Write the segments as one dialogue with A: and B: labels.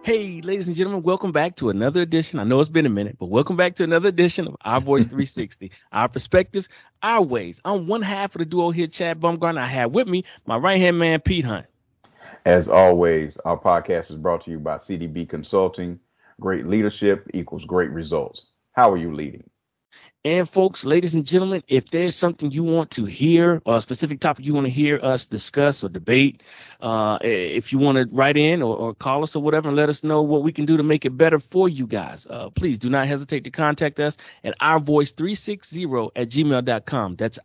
A: Hey, ladies and gentlemen, welcome back to another edition. I know it's been a minute, but welcome back to another edition of Our Voice 360, our perspectives, our ways. I'm one half of the duo here, Chad Bumgarner. I have with me my right hand man, Pete Hunt.
B: As always, our podcast is brought to you by CDB Consulting. Great leadership equals great results. How are you leading?
A: And folks, ladies and gentlemen, if there's something you want to hear, or a specific topic you want to hear us discuss or debate, if you want to write in or call us or whatever and let us know what we can do to make it better for you guys, please do not hesitate to contact us at ourvoice360 at gmail.com. That's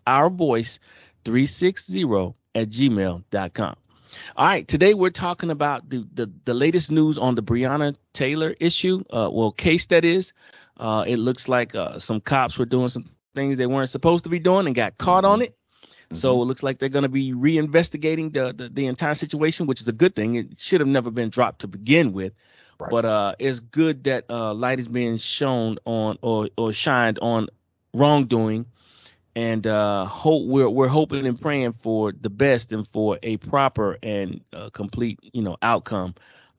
A: ourvoice360 at gmail.com. All right, today we're talking about the latest news on the Breonna Taylor issue, case that is. It looks like some cops were doing some things they weren't supposed to be doing and got caught on it. So it looks like they're going to be reinvestigating the entire situation, which is a good thing. It should have never been dropped to begin with.
B: Right.
A: But it's good that light is being shown on or shined on wrongdoing. And we're hoping and praying for the best and for a proper and complete, outcome,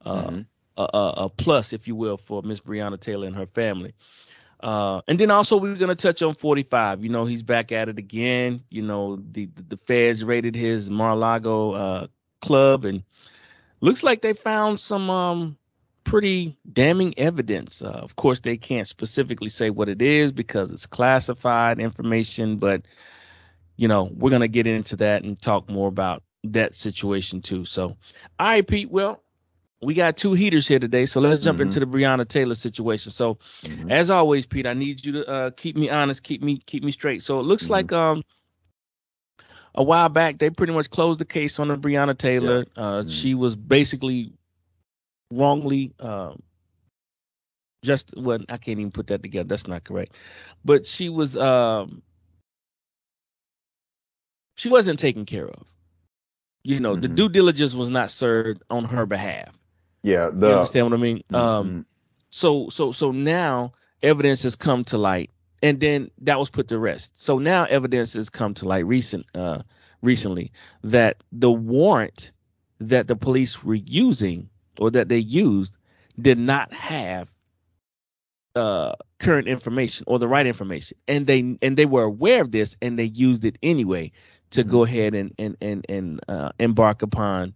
A: a plus, if you will, for Miss Breonna Taylor and her family. And then also we're going to touch on 45. He's back at it again. The feds raided his Mar-a-Lago club, and looks like they found some pretty damning evidence. Of course, they can't specifically say what it is because it's classified information, but we're going to get into that and talk more about that situation too. So, all right, Pete, well, we got two heaters here today, so let's jump into the Breonna Taylor situation. So, as always, Pete, I need you to keep me honest, keep me straight. So it looks like a while back they pretty much closed the case on the Breonna Taylor. She was basically wrongly I can't even put that together. That's not correct. But she wasn't taken care of. The due diligence was not served on her behalf.
B: Yeah,
A: you understand what I mean? So now evidence has come to light, and then that was put to rest. So now evidence has come to light recently that the warrant that the police were using or that they used did not have current information or the right information, and they were aware of this, and they used it anyway to go ahead and embark upon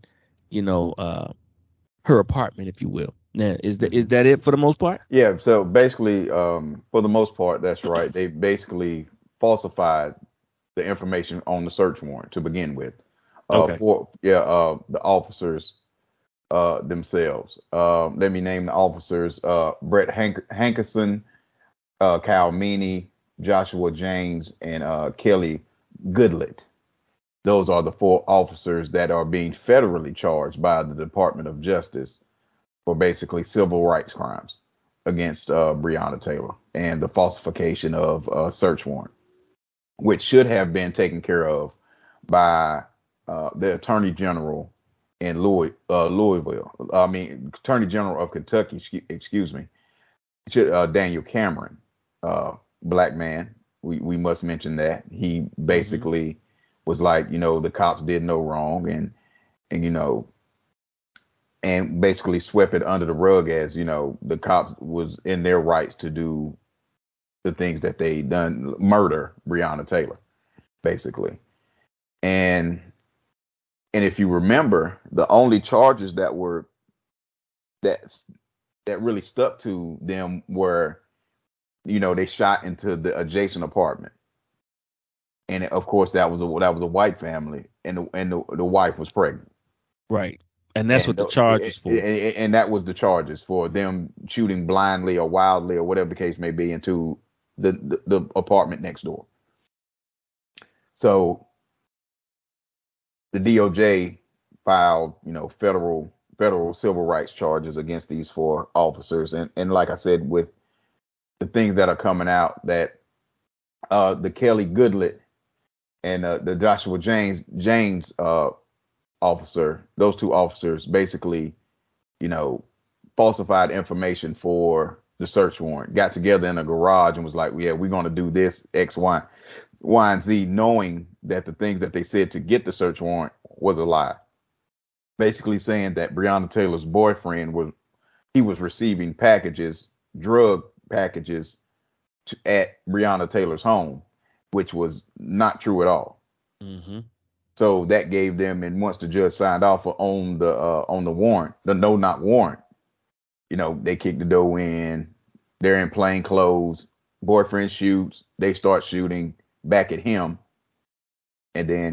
A: her apartment, if you will. Now, is that it for the most part?
B: Yeah. So basically, for the most part, that's right. They basically falsified the information on the search warrant to begin with.
A: Okay.
B: The officers themselves. Let me name the officers: Brett Hankerson, Kyle Meany, Joshua James, and Kelly Goodlett. Those are the four officers that are being federally charged by the Department of Justice for basically civil rights crimes against Breonna Taylor and the falsification of a search warrant, which should have been taken care of by the Attorney General in Louisville. Attorney General of Kentucky, excuse me, Daniel Cameron, black man. We must mention that. He basically was like, the cops did no wrong and basically swept it under the rug as, the cops was in their rights to do the things that they done, murder Breonna Taylor, basically. And if you remember, the only charges that really stuck to them were, they shot into the adjacent apartment. And of course, that was a white family, and the wife was pregnant.
A: Right, and that's what the charge is for.
B: And that was the charges for them shooting blindly or wildly or whatever the case may be into the apartment next door. So the DOJ filed, federal civil rights charges against these four officers, and like I said, with the things that are coming out, that the Kelly Goodlett and the Joshua James officer, those two officers basically, falsified information for the search warrant, got together in a garage and was like, yeah, we're going to do this X, Y, and Z, knowing that the things that they said to get the search warrant was a lie. Basically saying that Breonna Taylor's boyfriend he was receiving packages, drug packages, at Breonna Taylor's home, which was not true at all.
A: Mm-hmm.
B: So that gave them, and once the judge signed off on the warrant, the no knock warrant, they kick the door in. They're in plain clothes. Boyfriend shoots. They start shooting back at him, and then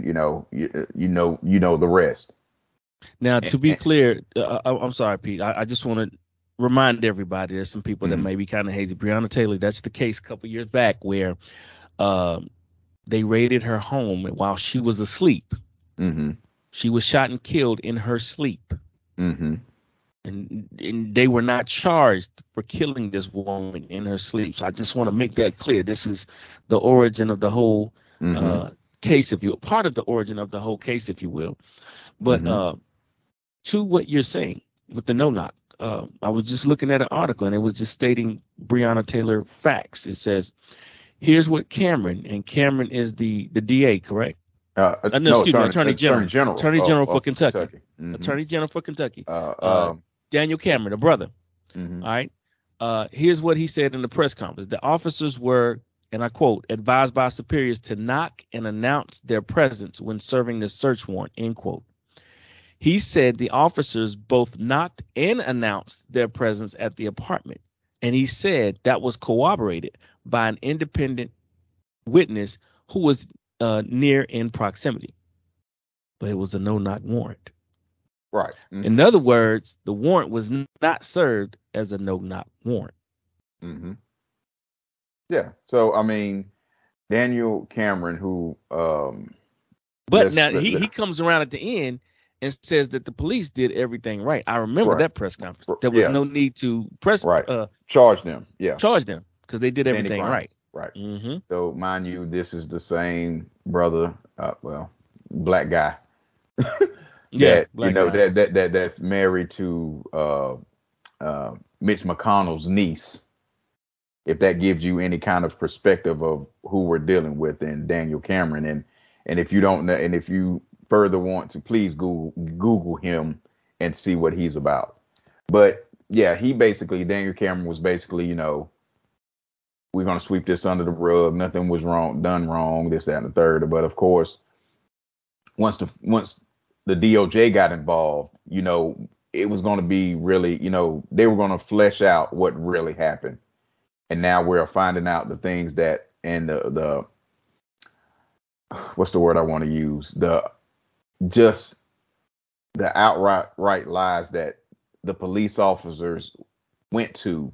B: the rest.
A: Now,
B: And,
A: to be clear, I'm sorry, Pete. I just want to remind everybody there's some people that
B: mm-hmm,
A: may be kind of hazy. Breonna Taylor, that's the case a couple years back where uh, they raided her home while she was asleep.
B: mm-hmm,
A: She was shot and killed in her sleep.
B: mm-hmm,
A: And they were not charged for killing this woman in her sleep. So I just want to make that clear. This is the origin of the whole
B: mm-hmm,
A: case, if you will, part of the origin of the whole case, if you will. But
B: mm-hmm.
A: to what you're saying with the no knock, I was just looking at an article and it was just stating Breonna Taylor facts. It says, here's what Cameron, and Cameron is the DA, correct? No,
B: No,
A: excuse me, Attorney General. Attorney General for
B: of
A: Kentucky.
B: Kentucky. Mm-hmm.
A: Attorney General for Kentucky.
B: Uh, um,
A: Daniel Cameron, the brother.
B: mm-hmm,
A: All right. Here's what he said in the press conference. The officers were, and I quote, advised by superiors to knock and announce their presence when serving the search warrant, end quote. He said the officers both knocked and announced their presence at the apartment. And he said that was corroborated by an independent witness who was near in proximity. But it was a no-knock warrant.
B: right. Mm-hmm,
A: In other words, the warrant was not served as a no-knock warrant.
B: mm-hmm. Yeah. So I mean, Daniel Cameron, who
A: But now he comes around at the end and says that the police did everything right. I remember
B: right,
A: that press conference. There was no
B: yes,
A: need to
B: right, charge them. Yeah,
A: charge them because they did
B: any
A: everything
B: crimes.
A: right.
B: Right.
A: Mm-hmm.
B: So mind you, this is the same brother, black guy
A: Yeah,
B: that
A: black guy.
B: that's married to Mitch McConnell's niece. If that gives you any kind of perspective of who we're dealing with in Daniel Cameron, and if you don't know, and if you further want to, please Google him and see what he's about. But yeah, Daniel Cameron was basically, we're gonna sweep this under the rug. Nothing was done wrong, this, that, and the third. But of course, once the DOJ got involved, it was gonna be really, they were gonna flesh out what really happened. And now we're finding out the things that, and the what's the word I want to use, just the outright lies that the police officers went to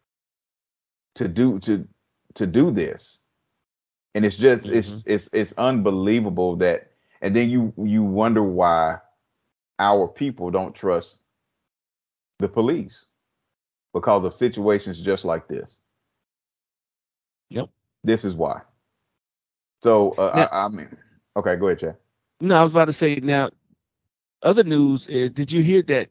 B: do this. And it's just it's unbelievable that, and then you wonder why our people don't trust the police because of situations just like this.
A: Yep.
B: This is why. So
A: Now,
B: I mean, okay, go ahead, Chad.
A: no, I was about to say now. Other news is, did you hear that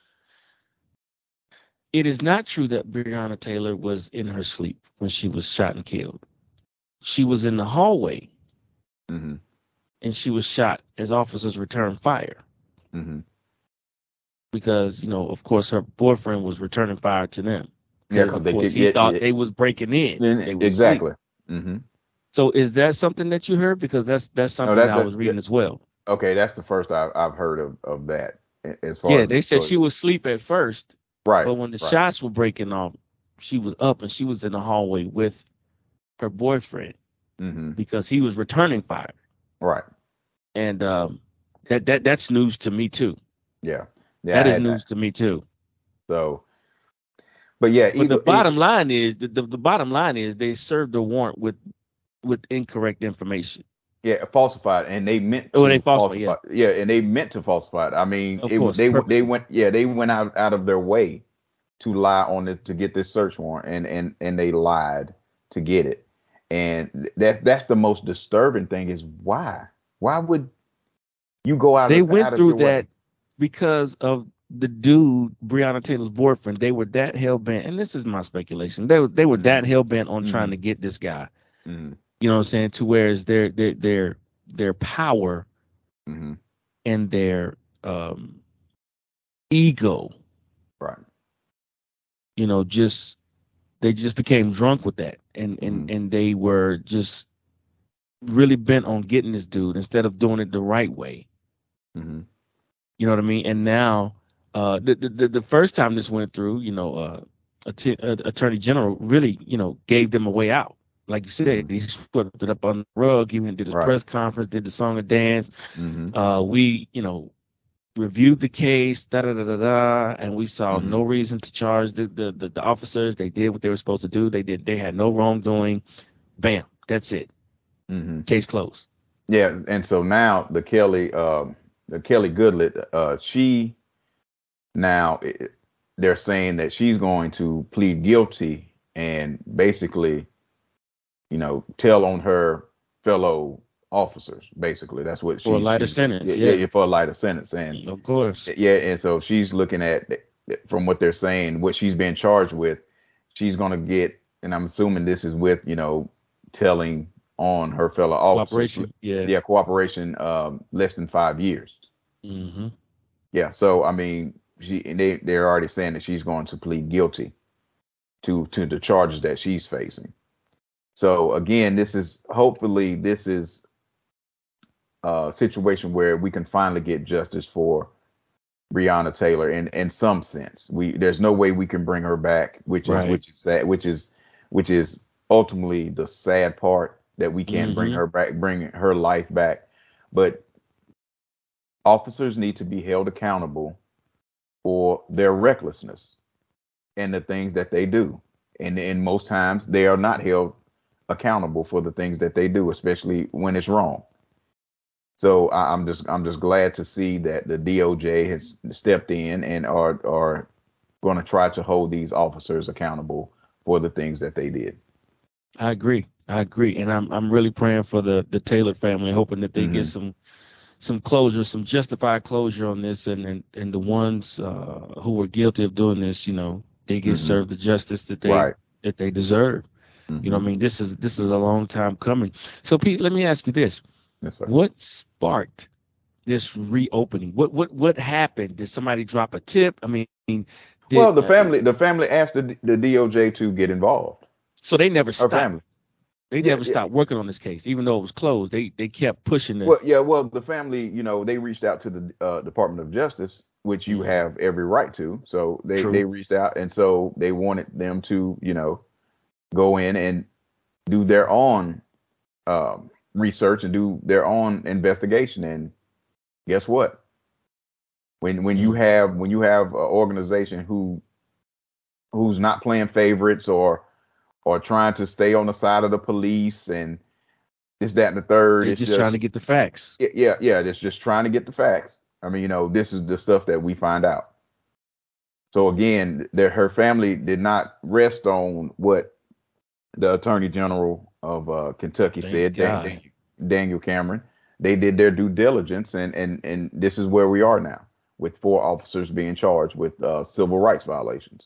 A: it is not true that Breonna Taylor was in her sleep when she was shot and killed? She was in the hallway,
B: Mm-hmm.
A: and she was shot as officers returned fire.
B: Mm-hmm.
A: Because, of course, her boyfriend was returning fire to them.
B: Yeah,
A: Because,
B: because
A: of
B: they
A: course,
B: could
A: he
B: get
A: thought they was breaking in. They was asleep.
B: exactly. Mm-hmm.
A: So is that something that you heard? Because that's
B: No,
A: something that I was reading as well.
B: okay. That's the first I've heard of that. As far
A: Yeah,
B: as
A: they said she was asleep at first,
B: right,
A: but when the
B: right.
A: shots were breaking off, she was up and she was in the hallway with her boyfriend
B: Mm-hmm.
A: because he was returning fire.
B: Right.
A: And that's news to me too.
B: Yeah.
A: That is news to me too.
B: So, but yeah,
A: But the bottom line is the bottom line is they served the warrant with incorrect information.
B: Yeah, falsified, and they meant
A: to
B: they
A: falsify.
B: Yeah, and they meant to falsify it. I mean,
A: Of course,
B: they went out of their way to lie on it to get this search warrant, and they lied to get it. And that's the most disturbing thing is why would you go out?
A: They
B: of,
A: went
B: out of
A: through
B: your
A: that
B: way?
A: because of the dude, Breonna Taylor's boyfriend. They were that hell bent, and this is my speculation. They were that hell bent on trying to get this guy.
B: Mm-hmm.
A: You know what I'm saying? To where is their power
B: Mm-hmm.
A: and their ego,
B: right,
A: just they just became drunk with that, and and
B: Mm-hmm.
A: and they were just really bent on getting this dude instead of doing it the right way.
B: Mm-hmm.
A: You know what I mean? And now, the first time this went through, Attorney General really, gave them a way out. Like you said,
B: Mm-hmm.
A: he swept it up on the rug, even did his
B: Right.
A: press conference, did the song and dance.
B: Mm-hmm.
A: We, reviewed the case, da da da da da, and we saw
B: Mm-hmm.
A: no reason to charge the officers. They did what they were supposed to do. They had no wrongdoing. Bam, that's it.
B: Mm-hmm.
A: Case closed.
B: Yeah, and so now the Kelly Goodlett, she now they're saying that she's going to plead guilty and basically, tell on her fellow officers. Basically, that's what
A: For a lighter
B: she's
A: sentence,
B: yeah, for a lighter sentence. And
A: of course.
B: yeah, and so she's looking at, from what they're saying, what she's been charged with. She's going to get, and I'm assuming this is with, telling on her fellow officers.
A: Cooperation, yeah.
B: Yeah, cooperation, less than 5 years.
A: Hmm.
B: Yeah, so I mean, they're already saying that she's going to plead guilty to the charges that she's facing. So again, this is a situation where we can finally get justice for Breonna Taylor in some sense. There's no way we can bring her back, which is
A: Right.
B: sad, which is ultimately the sad part, that we can't bring
A: Hmm.
B: her back, bring her life back. But officers need to be held accountable for their recklessness and the things that they do. And most times they are not held accountable for the things that they do, especially when it's wrong. So I'm just glad to see that the DOJ has stepped in and are going to try to hold these officers accountable for the things that they did.
A: I agree. I agree, and I'm really praying for the Taylor family, hoping that they get
B: Hmm.
A: some closure, some justified closure on this, and the ones who were guilty of doing this, they get
B: Hmm.
A: served the justice
B: Right.
A: that they deserve. I
B: Hmm.
A: mean, this is a long time coming. So, Pete, let me ask you this:
B: Yes, sir.
A: what sparked this reopening? What happened? Did somebody drop a tip? I mean, did
B: Well, the family asked the DOJ to get involved.
A: so they never
B: Her
A: stopped.
B: family.
A: They
B: Yeah,
A: never
B: yeah.
A: stopped working on this case, even though it was closed. They kept pushing the.
B: Well, yeah. Well, the family, they reached out to the Department of Justice, which you
A: Mhm.
B: have every right to. So they
A: True.
B: reached out, and so they wanted them to, go in and do their own research and do their own investigation. And guess what? When you
A: Mm.
B: have an organization who's not playing favorites, or trying to stay on the side of the police, and this, that, and the third,
A: They
B: it's
A: just trying to
B: just,
A: get the facts.
B: yeah, it's just trying to get the facts. I mean, this is the stuff that we find out. So again, her family did not rest on what the Attorney General of Kentucky
A: Thank
B: said,
A: God.
B: Daniel Cameron. They did their due diligence, and this is where we are now, with 4 officers being charged with civil rights violations,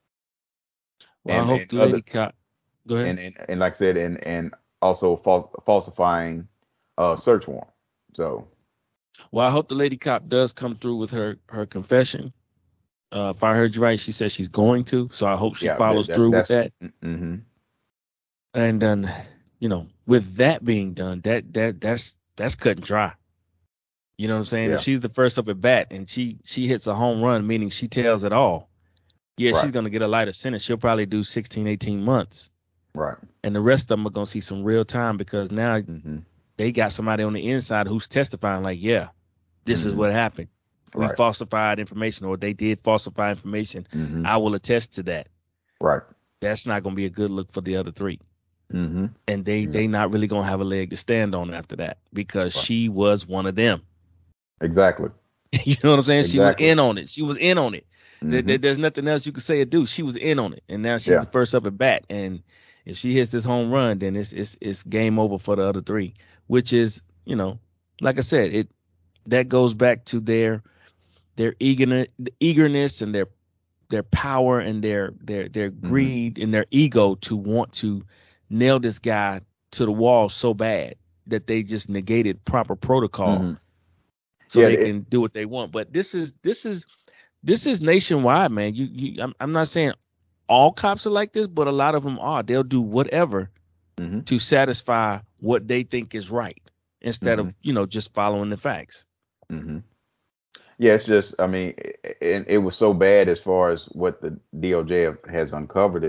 A: Well, I
B: and
A: hope
B: and
A: the
B: other
A: lady cop. Go ahead.
B: and like I said, and also falsifying search warrant. So
A: Well, I hope the lady cop does come through with her confession. If I heard you right, she said she's going to. So I hope she
B: yeah,
A: follows through with
B: that's
A: that.
B: mm-hmm,
A: And then, with that being done, that's cut and dry. You know what I'm saying? If
B: yeah,
A: she's the first up at bat and she hits a home run, meaning she tells it all, yeah,
B: right,
A: she's gonna get a lighter sentence. She'll probably do 16, 18 months,
B: right,
A: and the rest of them are gonna see some real time because now
B: mm-hmm,
A: they got somebody on the inside who's testifying like, yeah, this is
B: mm-hmm,
A: what happened. We
B: right,
A: falsified information, or they did falsify information.
B: mm-hmm,
A: I will attest to that.
B: right,
A: That's not gonna be a good look for the other three,
B: mm-hmm,
A: and they
B: yeah,
A: not really gonna have a leg to stand on after that because
B: right,
A: she was one of them.
B: exactly,
A: You know what I'm saying? She was
B: exactly,
A: in on it. She was in on it.
B: mm-hmm,
A: There's nothing else you could say or do. She was in on it, and now she's
B: yeah,
A: the first up at bat. And if she hits this home run, then it's game over for the other three. Which is, like I said, that goes back to their eagerness and their power and their
B: mm-hmm,
A: greed and their ego to want to nail this guy to the wall so bad that they just negated proper protocol
B: mm-hmm,
A: so
B: yeah,
A: they can do what they want. But this is nationwide, man. I'm not saying all cops are like this, but a lot of them are. They'll do whatever
B: Mm-hmm.
A: to satisfy what they think is right instead
B: Mm-hmm.
A: of, just following the facts.
B: Mm-hmm. Yeah, it's just, I mean, it was so bad as far as what the DOJ has uncovered.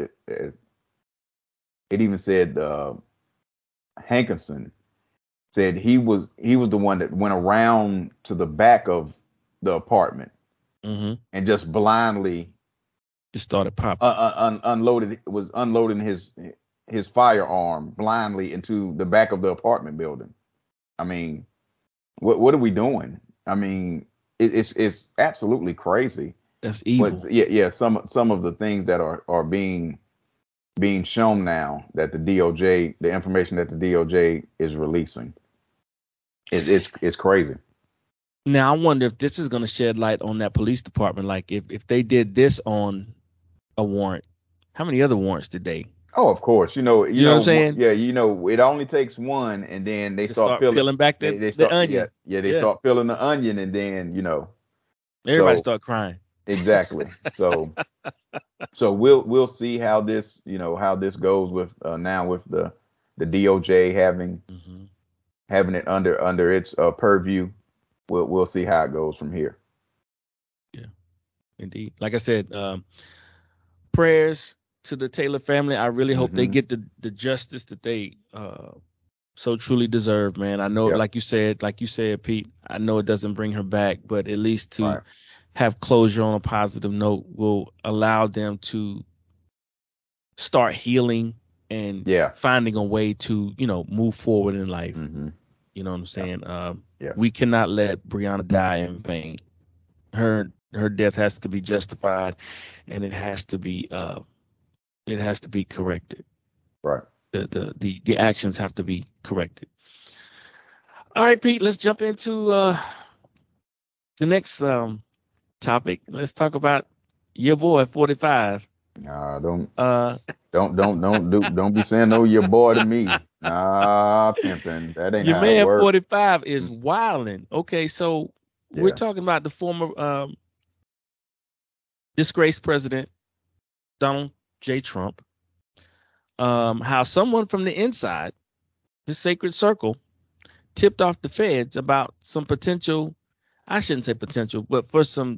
B: It even said Hankinson said he was the one that went around to the back of the apartment
A: Mm-hmm.
B: and just blindly
A: It started popping.
B: unloading his firearm blindly into the back of the apartment building. I mean, what are we doing? I mean, it's absolutely crazy.
A: That's evil.
B: But yeah, some of the things that are being shown now that the information that the DOJ is releasing, it's crazy.
A: Now, I wonder if this is going to shed light on that police department. Like, if they did this on a warrant, how many other warrants did they?
B: Oh, of course.
A: You know what I'm saying?
B: Yeah, it only takes one, and then they
A: To
B: start
A: peeling back
B: they
A: the
B: start,
A: onion.
B: they start peeling the onion, and then
A: Everybody
B: so
A: start crying.
B: exactly. So we'll see how this goes with now with the DOJ having it under its purview. We'll see how it goes from here.
A: Yeah, indeed. Like I said, prayers to the Taylor family. I really hope they get the justice that they so truly deserve, man. I know,
B: Yep.
A: like you said, Pete, I know it doesn't bring her back, but at least to
B: Right.
A: have closure on a positive note will allow them to start healing and finding a way to, move forward in life.
B: Mm-hmm.
A: You know what I'm saying?
B: Yeah.
A: We cannot let Breonna die in vain. Her death has to be justified, and it has to be corrected.
B: Right.
A: The actions have to be corrected. All right, Pete, let's jump into the next topic. Let's talk about your boy 45.
B: Don't be saying no your boy to me. Pimping. That ain't
A: your
B: how it
A: man
B: works.
A: 45 is wilding. Okay, so we're talking about the former disgraced president Donald J. Trump. How someone from the inside, his sacred circle, tipped off the feds about some potential, I shouldn't say potential, but for some,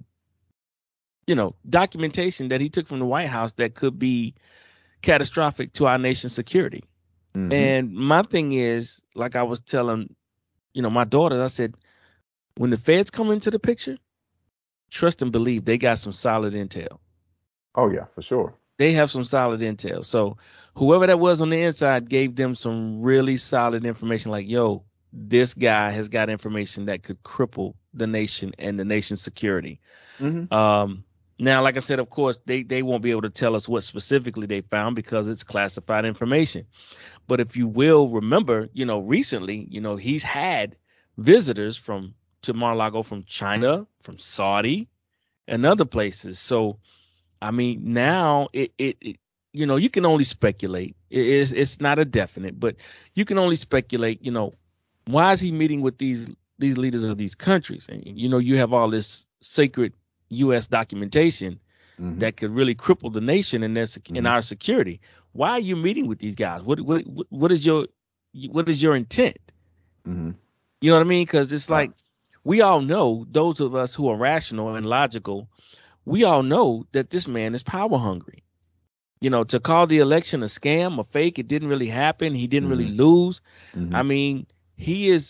A: documentation that he took from the White House that could be catastrophic to our nation's security.
B: Mm-hmm.
A: And my thing is, like I was telling, my daughter, I said, when the feds come into the picture, trust and believe they got some solid intel.
B: Oh, yeah, for sure.
A: They have some solid intel. So whoever that was on the inside gave them some really solid information like, yo, this guy has got information that could cripple the nation and the nation's security.
B: Mm-hmm.
A: Now, like I said, of course, they won't be able to tell us what specifically they found because it's classified information. But if you will remember, recently, he's had visitors to Mar-a-Lago from China, from Saudi, and other places. So, I mean, now it you can only speculate. It's not a definite, but you can only speculate. Why is he meeting with these leaders of these countries? And you have all this sacred U.S. documentation that could really cripple the nation and our security. Why are you meeting with these guys? What is your intent?
B: Mm-hmm.
A: You know what I mean? Because it's like we all know, those of us who are rational and logical, we all know that this man is power hungry. To call the election a scam, a fake, it didn't really happen. He didn't really lose. I mean, he is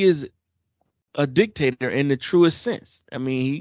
A: a dictator in the truest sense. I mean,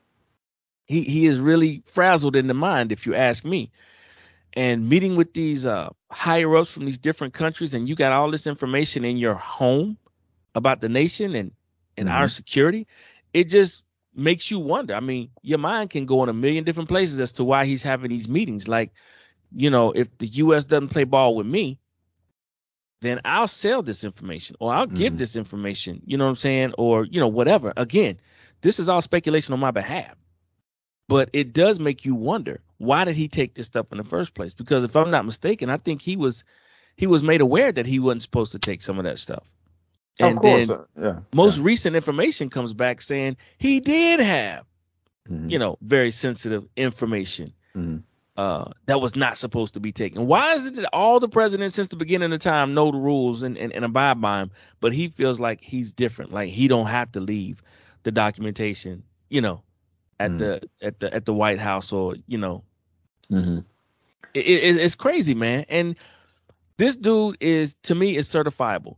A: he is really frazzled in the mind, if you ask me. And meeting with these higher ups from these different countries, and you got all this information in your home about the nation and our security, it just makes you wonder. I mean, your mind can go in a million different places as to why he's having these meetings. Like, if the U.S. doesn't play ball with me, then I'll sell this information or I'll give this information, you know what I'm saying? Or, whatever. Again, this is all speculation on my behalf. But it does make you wonder, why did he take this stuff in the first place? Because if I'm not mistaken, I think he was made aware that he wasn't supposed to take some of that stuff. And
B: of course,
A: then most recent information comes back saying he did have, very sensitive information. that was not supposed to be taken. Why is it that all the presidents since the beginning of time know the rules and abide by them, but he feels like he's different, like he don't have to leave the documentation, at
B: Mm.
A: the White House, or
B: Mm-hmm.
A: it's crazy, man. And this dude is, to me, is certifiable.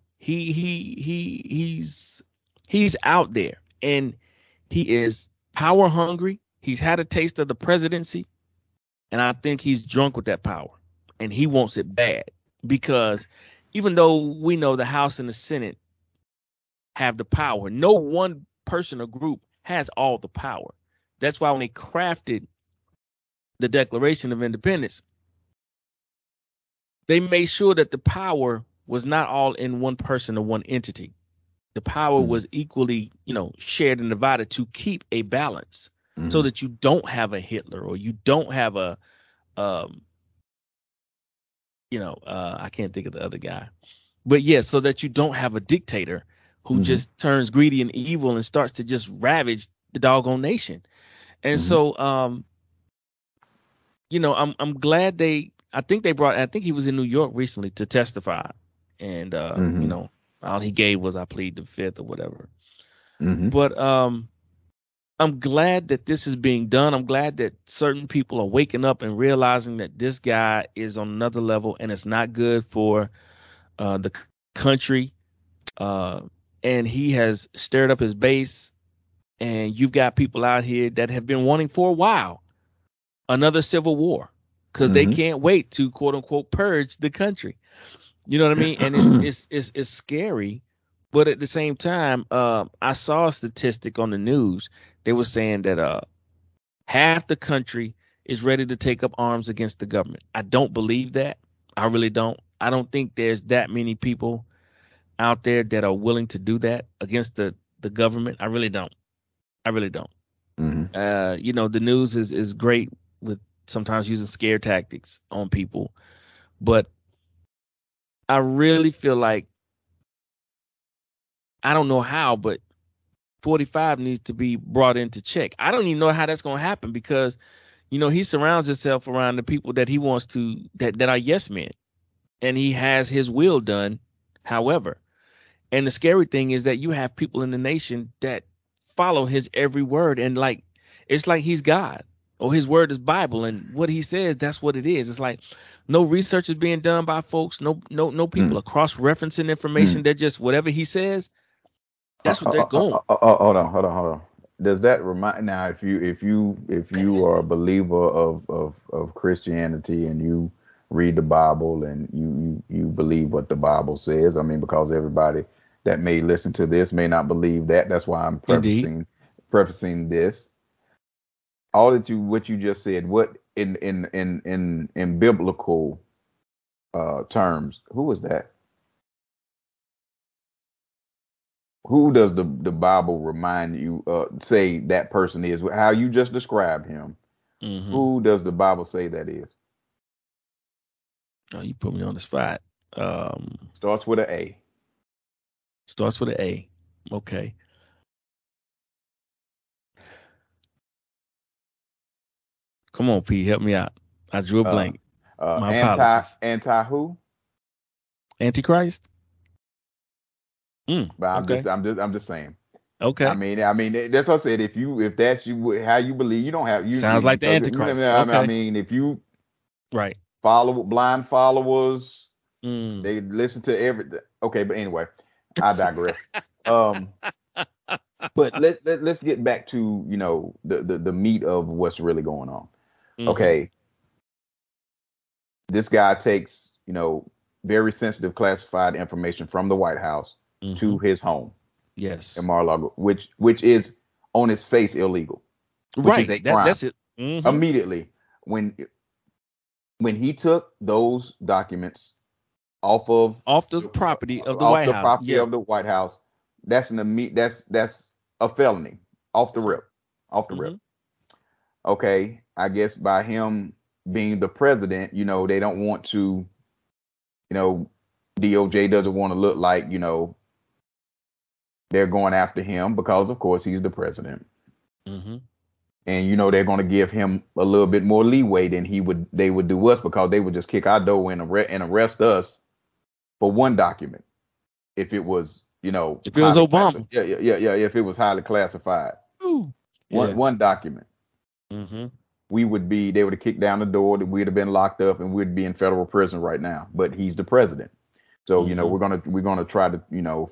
A: He's out there, and he is power hungry. He's had a taste of the presidency, and I think he's drunk with that power, and he wants it bad, because even though we know the House and the Senate have the power, no one person or group has all the power. That's why when they crafted the Declaration of Independence, they made sure that the power was not all in one person or one entity. The power
B: Mm-hmm.
A: was equally, shared and divided to keep a balance, so
B: Mm-hmm.
A: that you don't have a Hitler, or you don't have a, um, I can't think of the other guy, but yeah, so that you don't have a dictator who
B: Mm-hmm.
A: just turns greedy and evil and starts to just ravage the doggone nation. And
B: Mm-hmm.
A: so, I'm glad I think he was in New York recently to testify, and
B: Mm-hmm.
A: all he gave was, "I plead the fifth," or whatever.
B: Mm-hmm.
A: But I'm glad that this is being done. I'm glad that certain people are waking up and realizing that this guy is on another level, and it's not good for the country. Uh, and he has stirred up his base, and you've got people out here that have been wanting for a while another civil war, because they
B: Mm-hmm.
A: can't wait to, quote unquote, purge the country. You know what I mean? And it's scary, but at the same time, I saw a statistic on the news. They were saying that half the country is ready to take up arms against the government. I don't believe that. I really don't. I don't think there's that many people out there that are willing to do that against the government. I really don't. I really don't.
B: Mm-hmm.
A: The news is great with sometimes using scare tactics on people, but I really feel like, I don't know how, but 45 needs to be brought into check. I don't even know how that's going to happen, because he surrounds himself around the people that he wants to, that are yes men, and he has his will done. However, and the scary thing is that you have people in the nation that follow his every word, and like, it's like he's God, or his word is Bible, and what he says, that's what it is. It's like no research is being done by folks. No people are cross-referencing
B: Mm-hmm.
A: information. They're just, whatever he says, that's what they're going.
B: Hold on. Does that remind now? If you are a believer of Christianity, and you read the Bible, and you believe what the Bible says, I mean, because everybody that may listen to this may not believe that. That's why I'm
A: Indeed.
B: prefacing this. All that what you just said. What in biblical terms? Who was that? Who does the Bible remind you, say that person is? How you just described him?
A: Mm-hmm.
B: Who does the Bible say that is?
A: Oh, you put me on the spot.
B: Starts with an A.
A: Starts with an A. Okay. Come on, Pete, help me out. I drew a
B: Uh,
A: blank. My
B: anti
A: apologies.
B: anti who?
A: Antichrist?
B: But
A: Okay.
B: I'm just saying.
A: Okay.
B: That's what I said. If that's how you believe, you don't have
A: Sounds like the
B: because
A: Antichrist. Okay.
B: if you
A: Right.
B: follow blind followers,
A: Mm.
B: they listen to everything. Okay, but anyway, I digress. Um, but let's get back to the meat of what's really going on.
A: Mm-hmm.
B: Okay, this guy takes very sensitive classified information from the White House
A: Mm-hmm.
B: to his home in
A: Yes.
B: Mar-a-Lago, which is on its face illegal, which is
A: Right.
B: a crime.
A: That's it. Mm-hmm.
B: Immediately when he took those documents off of
A: Off the property of the
B: off
A: White
B: the
A: House.
B: property
A: Yeah.
B: of the White House, that's a felony off the
A: So,
B: rip, off the
A: mm-hmm.
B: rip. Okay, I guess by him being the president, they don't want to, you know, DOJ doesn't want to look like, they're going after him because, of course, he's the president.
A: Mm-hmm.
B: And they're going to give him a little bit more leeway than they would do us, because they would just kick our door and arrest us for one document if it was
A: If it was Obama.
B: yeah, if it was highly classified.
A: Ooh.
B: One
A: Yeah.
B: one document.
A: Mm-hmm.
B: They would have kicked down the door, that we'd have been locked up and we'd be in federal prison right now. But he's the president. So, we're gonna try to,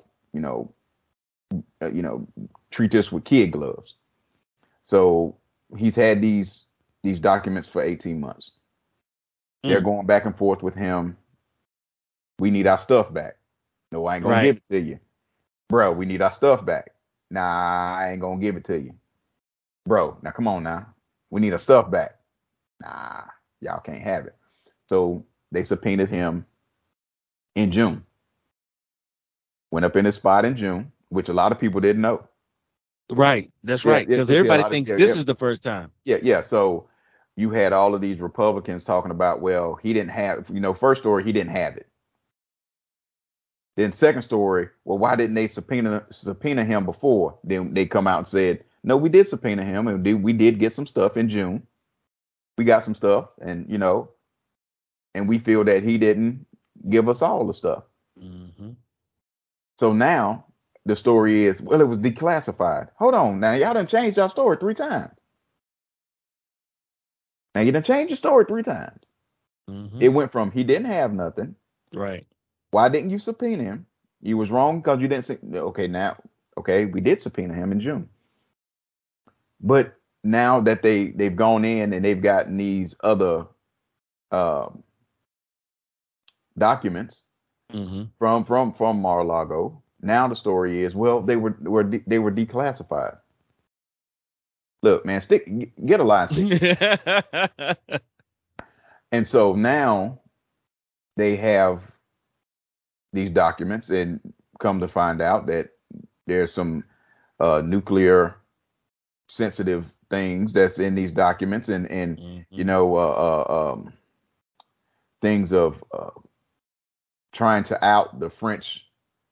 B: treat this with kid gloves. So he's had these documents for 18 months. They're going back and forth with him. We need our stuff back. No, I ain't gonna give it to you. Bro, we need our stuff back. Nah, I ain't gonna give it to you. Bro, now come on now. We need our stuff back. Nah, y'all can't have it. So they subpoenaed him in June. Went up in his spot in June, which a lot of people didn't know.
A: Right. That's right. Because everybody thinks this is the first time.
B: Yeah. So you had all of these Republicans talking about, well, he didn't have, first story, he didn't have it. Then second story, well, why didn't they subpoena him before? Then they come out and said, no, we did subpoena him, and we did get some stuff in June. We got some stuff, and and we feel that he didn't give us all the stuff.
A: Mm-hmm.
B: So now the story is, well, it was declassified. Hold on, now y'all done changed your story 3 times. Now you done changed your story 3 times.
A: Mm-hmm.
B: It went from he didn't have nothing.
A: Right.
B: Why didn't you subpoena him? You was wrong because you didn't. Okay, we did subpoena him in June. But now that they've gone in and they've gotten these other documents from Mar-a-Lago, now the story is, well, they were declassified. Look, man, get a line stick. And so now they have these documents, and come to find out that there's some nuclear sensitive things that's in these documents, and things of trying to out the French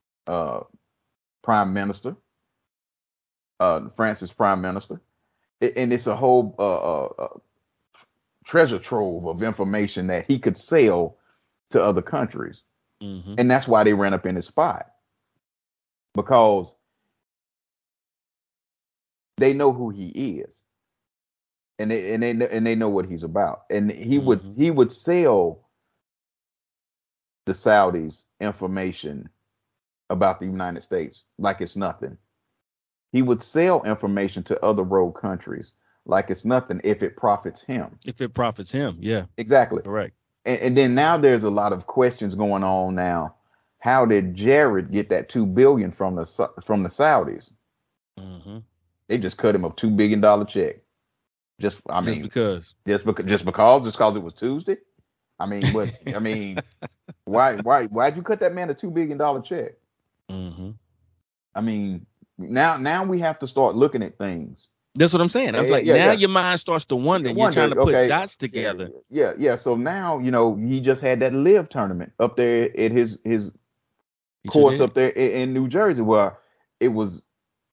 B: prime minister, France's prime minister, and it's a whole treasure trove of information that he could sell to other countries. And that's why they ran up in his spot, because they know who he is, and they know what he's about, and he would sell the Saudis information about the United States like it's nothing. He would sell information to other rogue countries like it's nothing if it profits him.
A: Yeah.
B: Exactly.
A: Correct.
B: And then now there's a lot of questions going on now. How did Jared get that $2 billion from the Saudis? They just cut him a $2 billion check. Just because it was Tuesday. Why'd you cut that man a $2 billion check? Now we have to start looking at things.
A: That's what I'm saying. I was like, your mind starts to wonder. You're trying to put dots together.
B: Yeah. So now, he just had that live tournament up there at his course up there in New Jersey, where it was,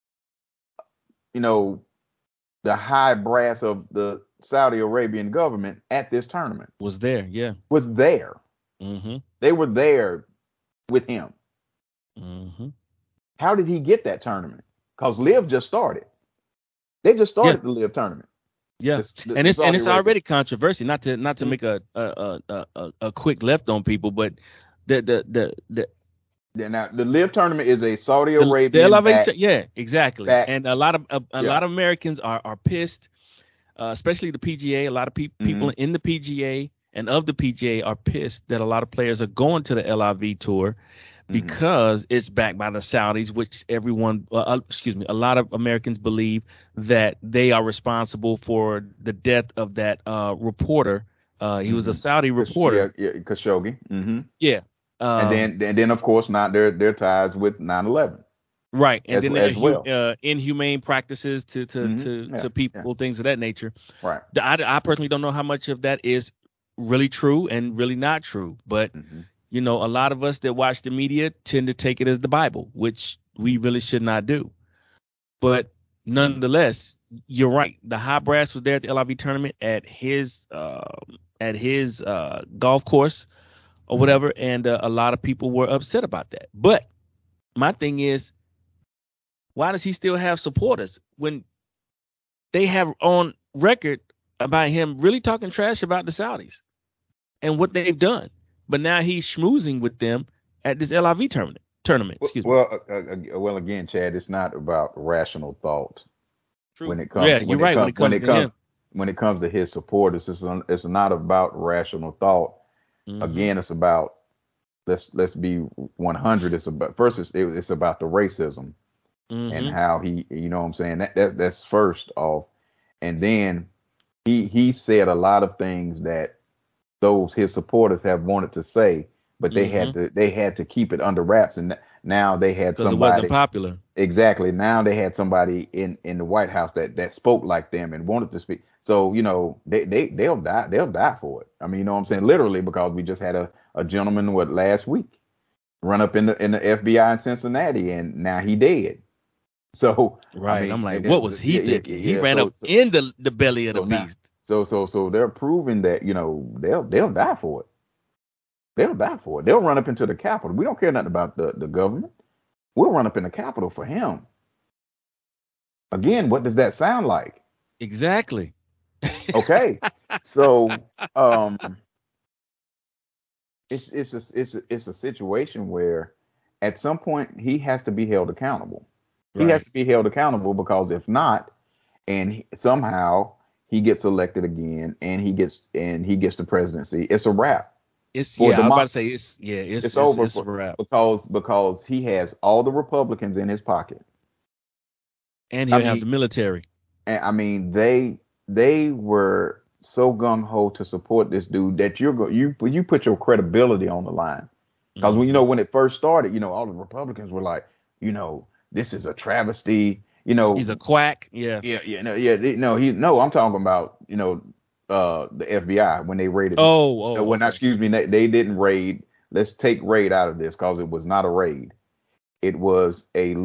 B: the high brass of the Saudi Arabian government at this tournament.
A: Was there.
B: They were there with him. How did he get that tournament? Because Live just started. They just started the Live tournament.
A: Yeah, and it's already controversy. Not to make a quick left on people, but the
B: Live tournament is a Saudi Arabian.
A: Yeah, exactly. And a lot of Americans are pissed, especially the PGA. A lot of people in the PGA and of the PGA are pissed that a lot of players are going to the LIV tour, because it's backed by the Saudis, which a lot of Americans believe that they are responsible for the death of that reporter. He was a Saudi reporter.
B: Khashoggi.
A: Yeah.
B: And then of course not their ties with 9/11.
A: Right. And then inhumane practices to people, things of that nature.
B: Right.
A: I personally don't know how much of that is really true and really not true, but a lot of us that watch the media tend to take it as the Bible, which we really should not do. But nonetheless, you're right. The high brass was there at the LIV tournament at his golf course or
B: Mhm.
A: whatever, and a lot of people were upset about that. But my thing is, why does he still have supporters when they have on record about him really talking trash about the Saudis and what they've done? But now he's schmoozing with them at this LIV tournament.
B: Well,
A: Excuse me.
B: well, well, again, Chad, it's not about rational thought
A: True. Yeah, you're right. When it comes to him.
B: when it comes to his supporters. It's not about rational thought.
A: Hmm.
B: Again, it's about let's be 100. It's about first. It's about the racism and
A: Hmm.
B: how he, you know what I'm saying? That's first off. And then he said a lot of things that those his supporters have wanted to say, but
A: Hmm.
B: they had to keep it under wraps. And now they had
A: Because it wasn't
B: somebody
A: popular.
B: exactly. Now they had somebody in the White House that spoke like them and wanted to speak. So, you know, they'll die for it. I mean, you know what I'm saying? Literally, because we just had a gentleman last week run up in the FBI in Cincinnati, and now he dead. So I
A: Right. I'm
B: mean,
A: like, what was he
B: yeah, yeah,
A: thinking? He
B: yeah.
A: ran up in the belly of the
B: So now,
A: beast.
B: so they're proving that, you know, they'll die for it. They'll die for it. They'll run up into the Capitol. We don't care nothing about the government. We'll run up in the Capitol for him. Again, what does that sound like?
A: Exactly.
B: Okay, so it's a situation where at some point he has to be held accountable. He has
A: Right.
B: to be held accountable because if not, and somehow he gets elected again and he gets the presidency, it's a wrap
A: It's
B: for
A: I was about to say
B: democracy.
A: it's
B: It's over
A: it's a
B: for
A: wrap.
B: because he has all the Republicans in his pocket.
A: And
B: I
A: he'll have
B: mean,
A: the military.
B: I mean they were so gung ho to support this dude that you put your credibility on the line. Because when you
A: Hmm.
B: know when it first started, you know all the Republicans were like, you know, this is a travesty. You know,
A: He's a quack. Yeah.
B: yeah, yeah, no, yeah, no, no. I'm talking about the FBI when they raided. No,
A: Oh,
B: when
A: okay.
B: excuse me, they didn't raid. Let's take raid out of this because it was not a raid. It was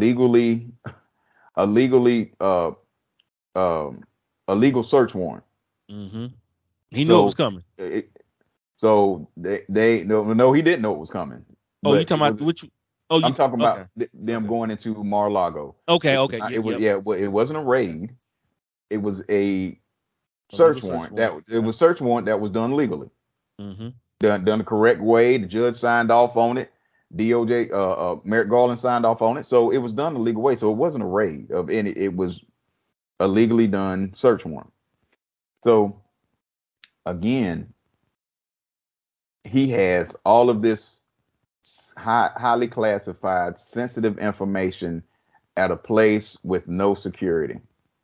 B: a legally um a legal search warrant.
A: Hmm. He knew it was
B: So
A: coming.
B: it, so they no he didn't know it was coming,
A: Oh, you
B: but
A: talking
B: it
A: about
B: was
A: which? Oh,
B: I'm
A: you
B: talking
A: okay?
B: about them
A: Okay.
B: going into Mar-a-Lago.
A: Okay.
B: It was
A: Okay.
B: not, it was
A: Yep.
B: yeah it wasn't a raid. It was a
A: A legal
B: search
A: search
B: warrant
A: warrant.
B: that it
A: Yep.
B: was search warrant that was done legally,
A: Hmm.
B: done the correct way. The judge signed off on it. DOJ Merrick Garland signed off on it, so it was done the legal way. So it wasn't a raid of any. It was a legally done search warrant. So again, he has all of this highly classified, sensitive information at a place with no security.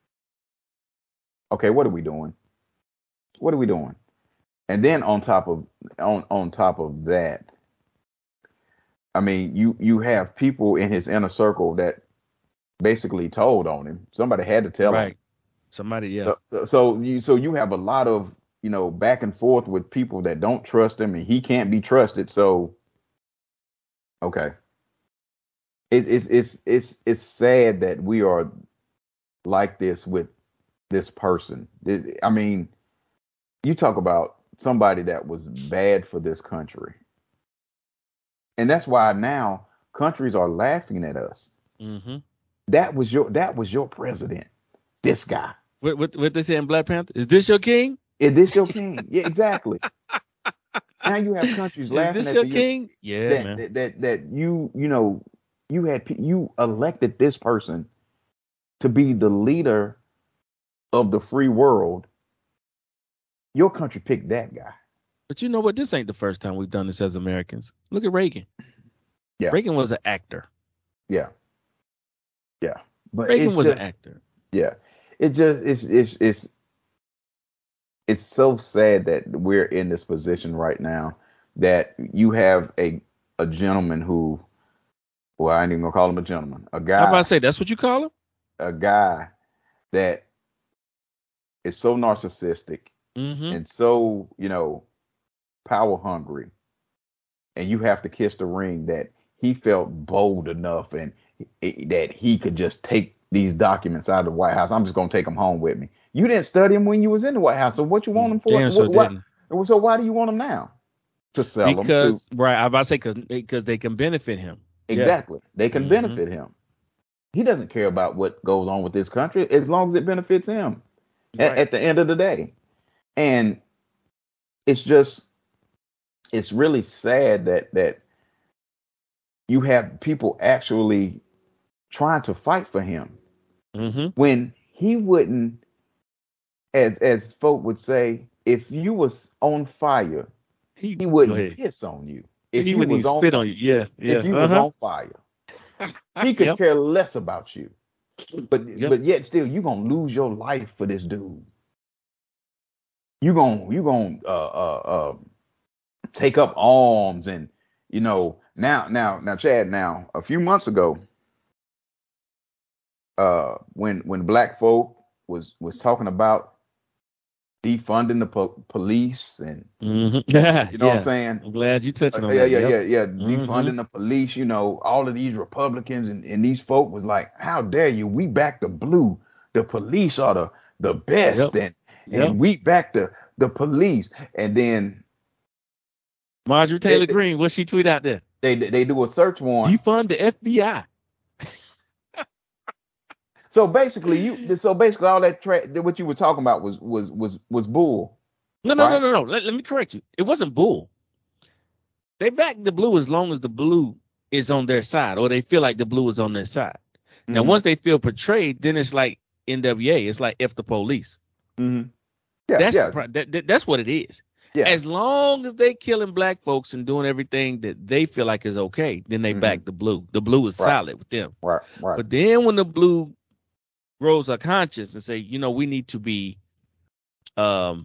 B: Okay, what are we doing? What are we doing? And then on top of that, I mean, you have people in his inner circle that basically told on him. Somebody had to tell on him.
A: Right. Somebody. Yeah.
B: So you have a lot of back and forth with people that don't trust him, and he can't be trusted. So okay, it's sad that we are like this with this person. I mean, you talk about somebody that was bad for this country, and that's why now countries are laughing at us.
A: Hmm.
B: That was your president. This guy.
A: What they say in Black Panther? Is this your king?
B: Is this your king? Yeah, exactly. Now you have countries
A: Is
B: laughing
A: this
B: at
A: your
B: the
A: king? Yeah,
B: that
A: man.
B: that that, that you elected this person to be the leader of the free world. Your country picked that guy.
A: But you know what? This ain't the first time we've done this as Americans. Look at Reagan.
B: Yeah,
A: Reagan was an actor.
B: yeah, yeah. But
A: Reagan
B: it's
A: was an
B: just
A: actor.
B: yeah. It just it's so sad that we're in this position right now that you have a gentleman who, well, I ain't even gonna call him a gentleman,
A: I was about to say that's what you call him.
B: a guy that is so narcissistic
A: Mm-hmm.
B: and so, power hungry, and you have to kiss the ring that he felt bold enough and that he could just take. these documents out of the White House. I'm just gonna take them home with me. You didn't study them when you was in the White House. So what you want them for?
A: Damn sure didn't.
B: So why do you want them now? To sell them to
A: Because right, I was about to say because they can benefit him. Yeah.
B: exactly. They can
A: Mm-hmm.
B: benefit him. He doesn't care about what goes on with this country as long as it benefits him
A: Right.
B: at the end of the day. And it's just it's really sad that you have people actually trying to fight for him
A: Mm-hmm.
B: when he wouldn't, as folk would say, if you was on fire,
A: He
B: he
A: go
B: wouldn't
A: ahead.
B: piss on you. If
A: He
B: you
A: wouldn't
B: was
A: even
B: on
A: spit on you. Yeah. Yeah.
B: if you was
A: Uh-huh.
B: on fire, he could
A: Yep.
B: care less about you. But
A: Yep.
B: but yet still you gonna lose your life for this dude. You gonna take up arms and now Chad, now a few months ago, when black folk was talking about defunding the police and
A: Mm-hmm.
B: you know what I'm
A: Yeah.
B: saying.
A: I'm glad you touching on
B: Yeah,
A: that.
B: yeah,
A: Yep.
B: yeah, yeah.
A: Mm-hmm.
B: Defunding the police, all of these Republicans and these folk was like, how dare you? We back the blue. The police are the
A: Yep.
B: best, and
A: Yep.
B: we back the police. And then
A: Marjorie
B: they
A: Taylor Greene, what she tweet out there?
B: they do a search warrant.
A: Defund the FBI.
B: So basically all that what you were talking about was bull,
A: No, no, no,
B: right?
A: no, no. Let me correct you. It wasn't bull. They back the blue as long as the blue is on their side, or they feel like the blue is on their side. Now,
B: Mm-hmm.
A: once they feel betrayed, then it's like NWA. It's like F the police.
B: Mm-hmm. Yeah,
A: That's
B: yeah,
A: that's what it is.
B: yeah.
A: As long as they killing black folks and doing everything that they feel like is okay, then they
B: Mm-hmm.
A: back the blue. The blue is
B: Right,
A: solid with them.
B: right, right.
A: But then when the blue grows a conscience and say, we need to be um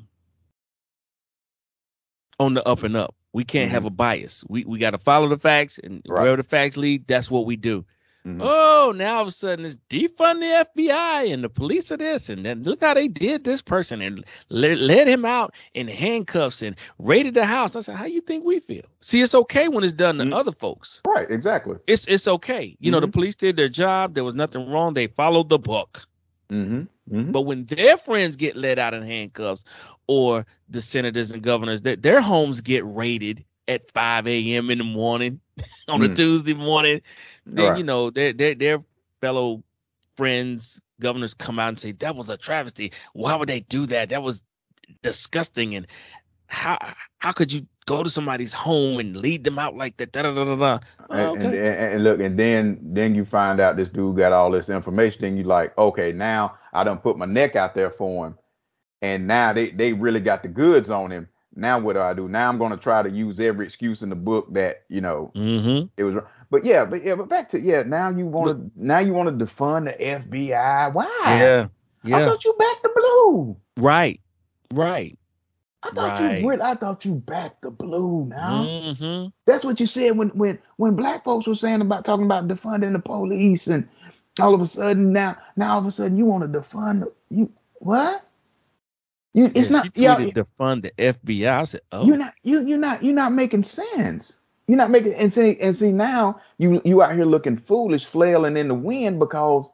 A: on the up and up. We can't
B: Mm-hmm.
A: have a bias. We got to follow the facts, and
B: Right.
A: wherever the facts lead, that's what we do.
B: Mm-hmm.
A: Oh, now all of a sudden it's defund the FBI and the police are this, and then look how they did this person and led him out in handcuffs and raided the house. I said, how you think we feel? See, it's okay when it's done to
B: Mm-hmm.
A: other folks.
B: Right, exactly.
A: It's okay. The
B: Mm-hmm.
A: police did their job. There was nothing wrong. They followed the book.
B: Mm-hmm. Mm-hmm.
A: But when their friends get let out in handcuffs, or the senators and governors, their homes get raided at 5 a.m. in the morning on a Tuesday morning, then
B: Right.
A: their fellow friends, governors, come out and say that was a travesty. Why would they do that? That was disgusting. And how could you go to somebody's home and lead them out like that? Da, da, da, da, da. Oh, okay.
B: And look, and then you find out this dude got all this information. Then you like, okay, now I done put my neck out there for him, and now they really got the goods on him. Now what do I do? Now I'm going to try to use every excuse in the book that
A: Mm-hmm.
B: it was wrong. But back to now you want to defund the FBI. Why?
A: Yeah.
B: I
A: Yeah.
B: thought you backed the blue.
A: Right. Right.
B: I
A: Right.
B: thought you backed the blue now.
A: Mm-hmm.
B: That's what you said when black folks were saying about talking about defunding the police, and all of a sudden now all of a sudden you want to defund you what? It's
A: Yeah,
B: not
A: she tweeted to fund the FBI. I said, oh.
B: you're not making sense. You're not making and see now you out here looking foolish, flailing in the wind because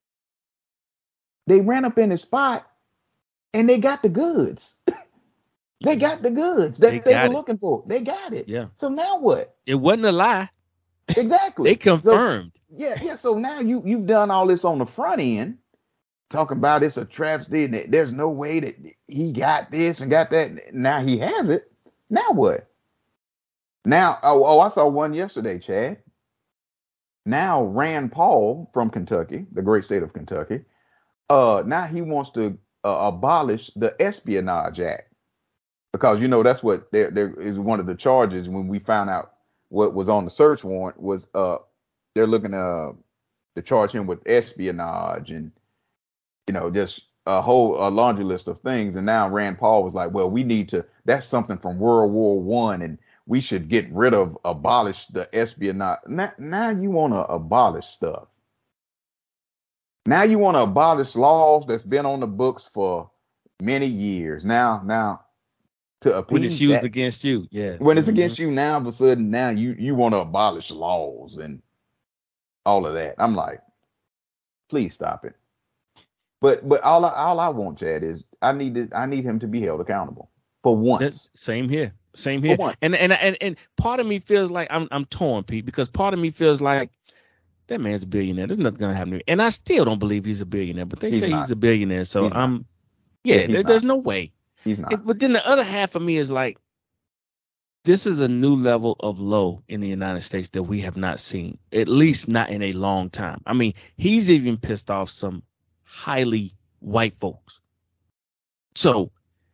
B: they ran up in the spot and they got the goods. They got the goods that they were looking for. They got it.
A: Yeah.
B: So now what?
A: It wasn't a lie.
B: Exactly.
A: They confirmed.
B: So, yeah. So now you've done all this on the front end, talking about it's a travesty and there's no way that he got this and got that. Now he has it. Now what? Now, I saw one yesterday, Chad. Now Rand Paul from Kentucky, the great state of Kentucky, now he wants to abolish the Espionage Act. Because that's what there is one of the charges when we found out what was on the search warrant was they're looking to charge him with espionage and just a laundry list of things. And now Rand Paul was like, well, that's something from World War I, and we should abolish the espionage. Now you want to abolish stuff. Now you want to abolish laws that's been on the books for many years. Now to appease
A: when it's used against you. Yeah.
B: When it's against you, now all of a sudden now you want to abolish laws and all of that. I'm like, Please stop it. But all I want, Chad, is I need him to be held accountable for once.
A: Same here. Same
B: For
A: here.
B: once.
A: And part of me feels like I'm torn, Pete, because part of me feels like that man's a billionaire. There's nothing gonna happen to me. And I still don't believe he's a billionaire, but they
B: He's
A: say
B: not.
A: he's a billionaire. So
B: He's not.
A: yeah,
B: He's
A: there's
B: not.
A: no way.
B: He's not.
A: But then the other half of me is like, this is a new level of low in the United States that we have not seen, at least not in a long time. I mean, he's even pissed off some highly white folks. So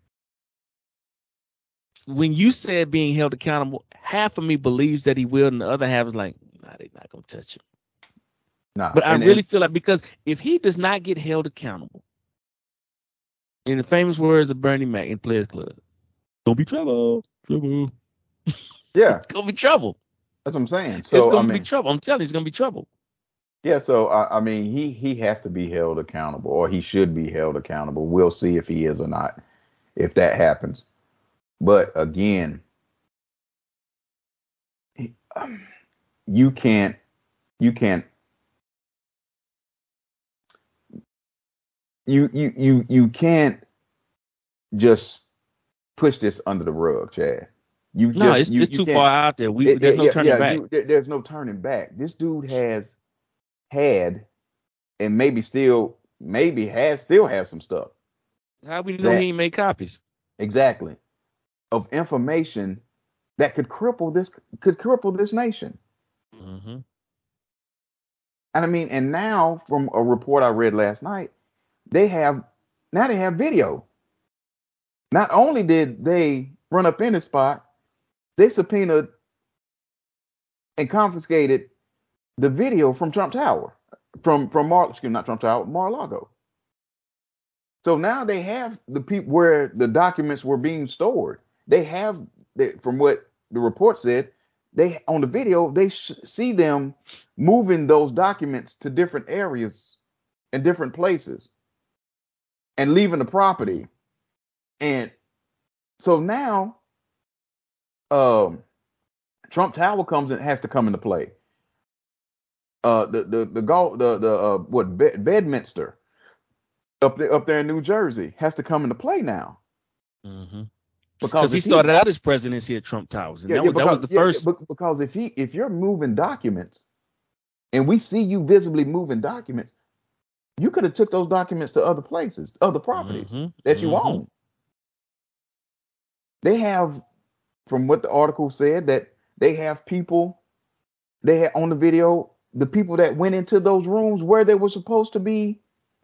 A: when you said being held accountable, half of me believes that he will, and the other half is like, nah, they're not gonna touch him.
B: Nah.
A: But I really feel like, because if he does not get held accountable, in the famous words of Bernie Mac in Players Club, gonna be trouble.
B: Yeah,
A: It's gonna be trouble.
B: that's what I'm saying.
A: It's
B: So
A: gonna be trouble. I'm telling you, it's gonna be trouble.
B: yeah. So I mean, he has to be held accountable, or he should be held accountable. We'll see if he is or not, if that happens. But again, you can't you can't you can't just push this under the rug, Chad.
A: No, it's too
B: can't.
A: far out there. There's no turning back.
B: There's no turning back. This dude has had, and maybe still has some stuff
A: How we know he ain't made copies?
B: exactly of information that could cripple this nation.
A: Mm-hmm.
B: And I mean, and now from a report I read last night, they have video. Not only did they run up in the spot, they subpoenaed and confiscated the video from Trump Tower, Mar-a-Lago. So now they have the people where the documents were being stored. They have, from what the report said, they on the video they see them moving those documents to different areas and different places and leaving the property. And so now, Trump Tower has to come into play. Bedminster up there in New Jersey has to come into play now.
A: Mm-hmm.
B: Because
A: he started out his presidency at Trump Towers, and that was the first.
B: Because if you're moving documents, and we see you visibly moving documents, you could have took those documents to other places, other properties that you own. They have, from what the article said, that they have people. They had on the video the people that went into those rooms where they were supposed to be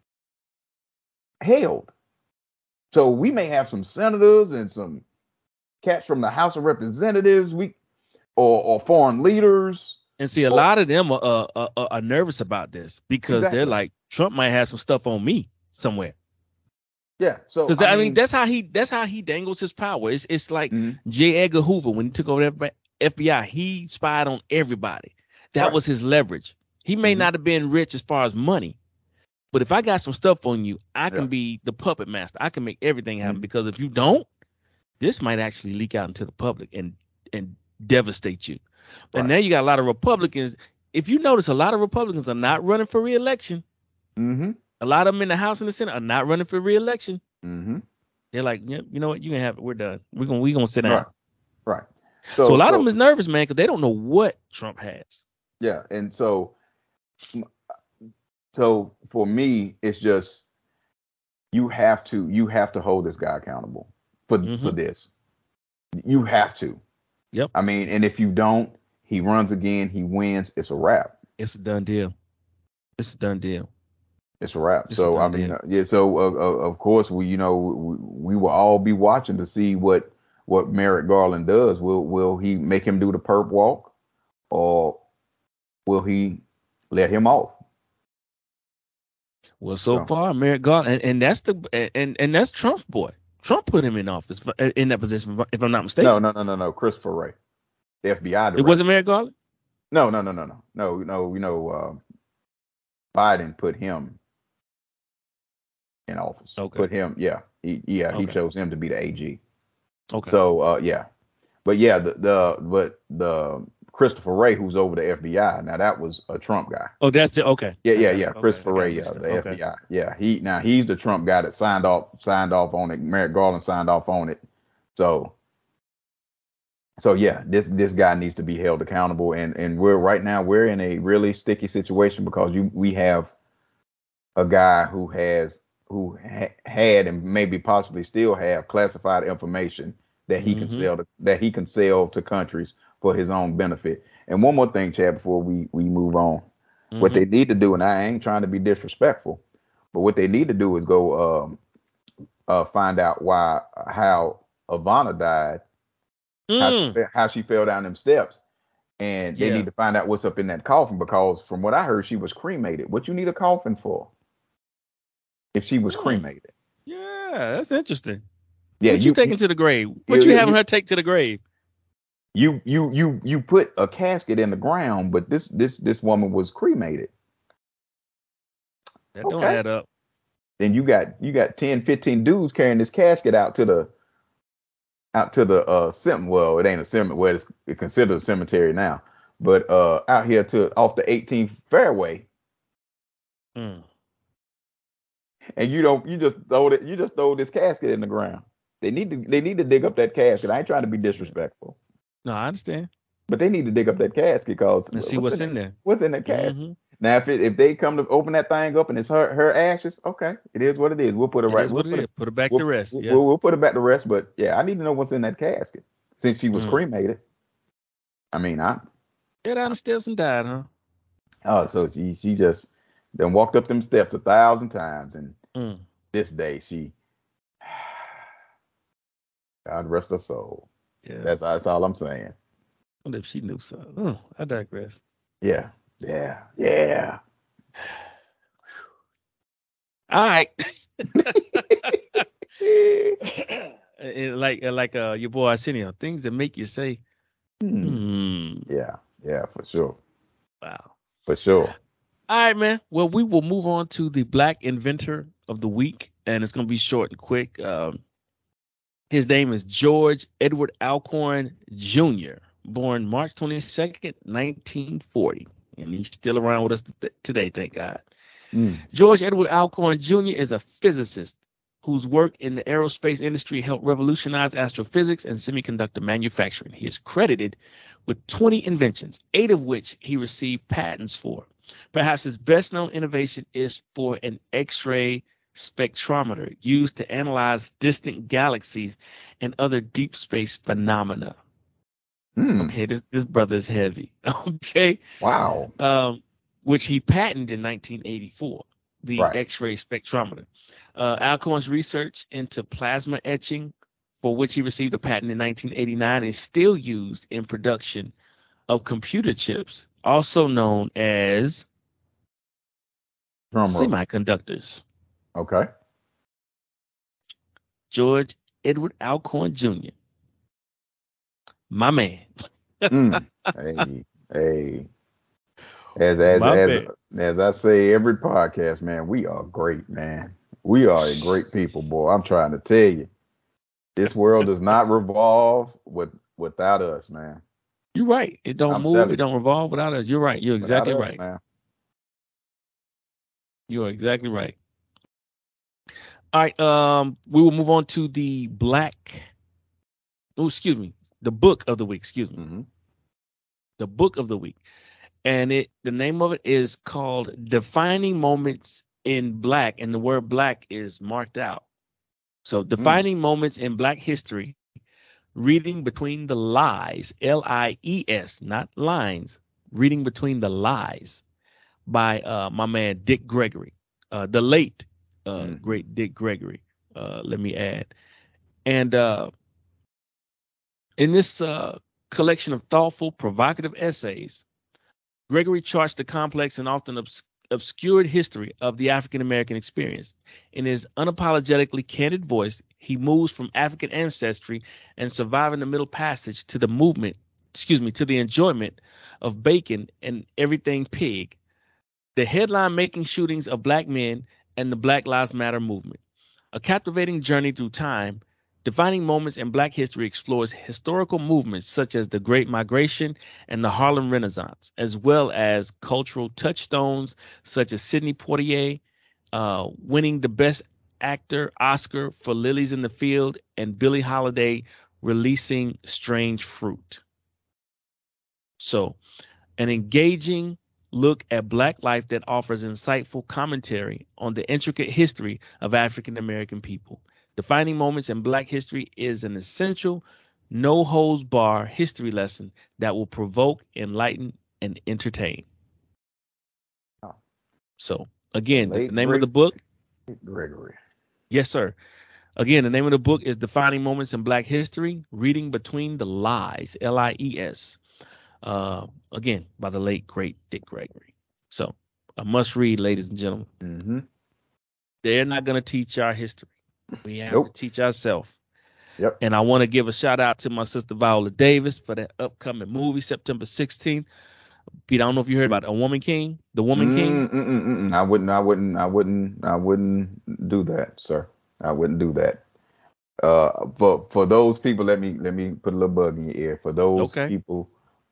B: held. So we may have some senators and some cats from the House of Representatives, or foreign leaders.
A: And see, a lot of them are nervous about this because they're like, Trump might have some stuff on me somewhere.
B: Yeah. So
A: because I mean, that's how he dangles his power. It's like J. Edgar Hoover when he took over the FBI. He spied on everybody. That was his leverage. He may not have been rich as far as money, but if I got some stuff on you, I can be the puppet master. I can make everything happen, because if you don't, this might actually leak out into the public and devastate you. But now you got a lot of Republicans. If you notice, a lot of Republicans are not running for re-election. A lot of them in the House and the Senate are not running for re-election. They're like, yeah, you know what? You can have it. We're done. We're gonna sit down.
B: Right.
A: So a lot of them is nervous, man, because they don't know what Trump has.
B: Yeah, and so for me, it's just you have to hold this guy accountable for this. You have to.
A: Yep.
B: I mean, and if you don't, he runs again, he wins, it's a wrap.
A: It's a done deal. It's a done deal.
B: It's a wrap. So I mean, So of course we will all be watching to see what Merrick Garland does. Will he make him do the perp walk, or will he let him off?
A: Well, so far, Merrick Garland, and that's that's Trump's boy. Trump put him in office in that position, if I'm not mistaken.
B: No. Christopher Wray, the FBI director.
A: It wasn't Merrick Garland?
B: No. Biden put him in office.
A: Okay.
B: Put him, he chose him to be the AG.
A: Okay.
B: So but the Christopher Wray, who's over the FBI. Now that was a Trump guy.
A: Oh, that's it. Okay.
B: Yeah,
A: I
B: yeah,
A: got it.
B: yeah.
A: Okay.
B: Christopher
A: I got it
B: Wray,
A: mixed up.
B: the
A: Okay.
B: FBI. Yeah, he's the Trump guy that signed off on it. Merrick Garland signed off on it. So yeah, this guy needs to be held accountable. And we're in a really sticky situation because we have a guy who had and maybe possibly still have classified information that he can
A: Mm-hmm.
B: sell to countries for his own benefit. And one more thing, Chad, before we move on, what
A: Mm-hmm.
B: they need to do, and I ain't trying to be disrespectful, but what they need to do is go find out how Ivana died,
A: Mm.
B: how she fell down them steps, and they
A: Yeah.
B: need to find out what's up in that coffin because from what I heard, she was cremated. What you need a coffin for if she was
A: Mm.
B: cremated?
A: Yeah, that's interesting.
B: Yeah,
A: What you taking to the grave? What you having
B: you
A: her take to the grave?
B: you put a casket in the ground, but this woman was cremated.
A: That don't
B: Okay.
A: add up.
B: Then you got 10, 15 dudes carrying this casket out to the well, it ain't a cemetery, well, it's considered a cemetery now, but out here to off the 18th fairway,
A: Mm.
B: and you just throw this casket in the ground. They need to dig up that casket. I ain't trying to be
A: Yeah.
B: disrespectful,
A: No, I understand.
B: but they need to dig up that casket because
A: And see what's in there.
B: what's in that casket?
A: Mm-hmm.
B: Now, if they come to open that thing up and it's her ashes, okay, it is what it is. We'll put it
A: It
B: right.
A: is what it is. Put it back to
B: We'll,
A: rest. Yeah.
B: we'll put it back to rest. But yeah, I need to know what's in that casket since she was
A: Mm.
B: cremated. I mean,
A: Get down the steps and died, huh?
B: so she just then walked up them steps 1,000 times, and
A: Mm.
B: this day she, God rest her soul.
A: Yeah.
B: That's all I'm saying.
A: What if she knew something? Oh, I digress.
B: Yeah, yeah.
A: All right. like your boy Arsenio, things that make you say, hmm.
B: Yeah, for sure,
A: Wow.
B: for sure.
A: All right, man. Well, we will move on to the Black Inventor of the Week, and it's going to be short and quick. His name is George Edward Alcorn Jr., born March 22nd, 1940. And he's still around with us today, thank God. George Edward Alcorn Jr. is a physicist whose work in the aerospace industry helped revolutionize astrophysics and semiconductor manufacturing. He is credited with 20 inventions, 8 of which he received patents for. Perhaps his best-known innovation is for an X-ray spectrometer used to analyze distant galaxies and other deep space phenomena. Okay, this brother is heavy. Okay.
B: Wow.
A: Which he patented in 1984, the
B: Right.
A: X-ray spectrometer. Alcorn's research into plasma etching, for which he received a patent in 1989, is still used in production of computer chips, also known as
B: Drum roll.
A: semiconductors.
B: Okay.
A: George Edward Alcorn Jr., my man.
B: Hey.
A: My man.
B: As I say every podcast, man, we are great, man. We are a great people, boy. I'm trying to tell you, this world does not revolve without us, man.
A: You're right. It don't
B: I'm
A: move.
B: telling
A: It don't revolve without us. You're right. You're
B: you, without
A: exactly
B: us,
A: right.
B: man.
A: You are exactly right. All right. We will move on to the the book of the week. Excuse me.
B: Mm-hmm.
A: The book of the week. And the name of it is called Defining Moments in Black, and the word black is marked out. So Defining Moments in Black History, Reading Between the Lies, Lies, not lines, Reading Between the Lies, by my man Dick Gregory, the late great Dick Gregory, let me add. And in this collection of thoughtful, provocative essays, Gregory charts the complex and often obscured history of the African American experience. In his unapologetically candid voice, he moves from African ancestry and surviving the Middle Passage to the enjoyment of bacon and everything pig, the headline-making shootings of black men, and the Black Lives Matter movement. A captivating journey through time, Defining Moments in Black History explores historical movements such as the Great Migration and the Harlem Renaissance, as well as cultural touchstones such as Sidney Poitier winning the Best Actor Oscar for Lilies in the Field and Billie Holiday releasing Strange Fruit. So, an engaging look at Black life that offers insightful commentary on the intricate history of African American people. Defining Moments in Black History is an essential, no holds bar history lesson that will provoke, enlighten, and entertain. So, again, the
B: Late
A: name of the
B: great
A: book,
B: Gregory.
A: yes, sir. Again, the name of the book is Defining Moments in Black History, Reading Between the Lies, Lies. Again, by the late, great Dick Gregory. So, a must read, ladies and gentlemen.
B: Mm-hmm.
A: They're not going to teach our history. We have to
B: Nope.
A: teach ourselves.
B: Yep.
A: And I want to give a shout out to my sister Viola Davis for that upcoming movie, September 16th. Pete, I don't know if you heard about A Woman King, The Woman King.
B: I wouldn't do that, sir. I wouldn't do that. For those people, let me put a little bug in your ear. For those
A: Okay.
B: people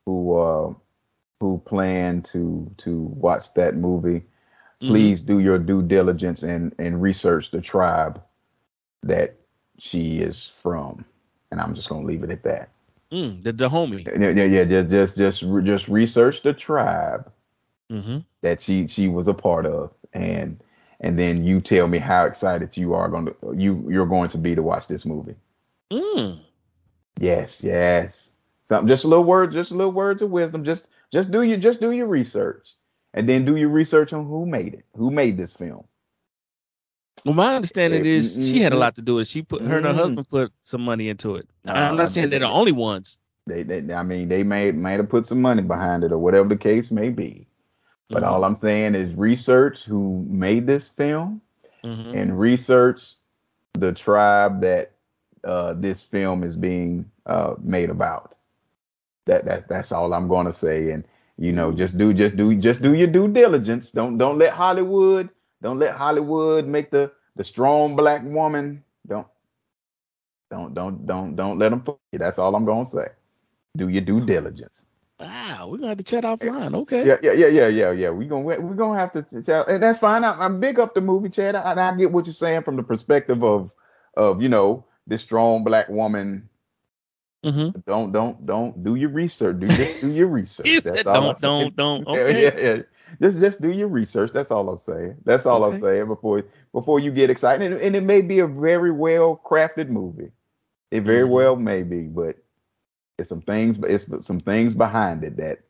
B: who plan to watch that movie, please do your due diligence and research the tribe that she is from. And I'm just gonna leave it at that.
A: The Dahomey.
B: Yeah. Just research the tribe
A: Mm-hmm.
B: that she was a part of, and then you tell me how excited you're going to be to watch this movie. Yes. Something, just a little words of wisdom. Just do your research, and then do your research on who made this film.
A: Well, my understanding is she had a lot to do with it. She her and her
B: Mm.
A: husband put some money into it. I'm not saying they're the only ones.
B: They may have put some money behind it or whatever the case may be. But all I'm saying is research who made this film and research the tribe that this film is being made about. That's all I'm going to say. And just do your due diligence. Don't let Hollywood make the strong Black woman. Don't let them put you. That's all I'm going to say. Do your due diligence.
A: Wow, we're gonna have to chat offline. Okay.
B: Yeah. We're gonna have to chat, and that's fine. I'm big up the movie, Chad. I get what you're saying from the perspective of this strong Black woman. Don't do your research. Do your research. That's all I'm saying.
A: Don't. Okay.
B: Yeah. Just do your research. That's all I'm saying. That's all I'm saying before you get excited. And it may be a very well crafted movie. It very well may be, but it's some things behind it that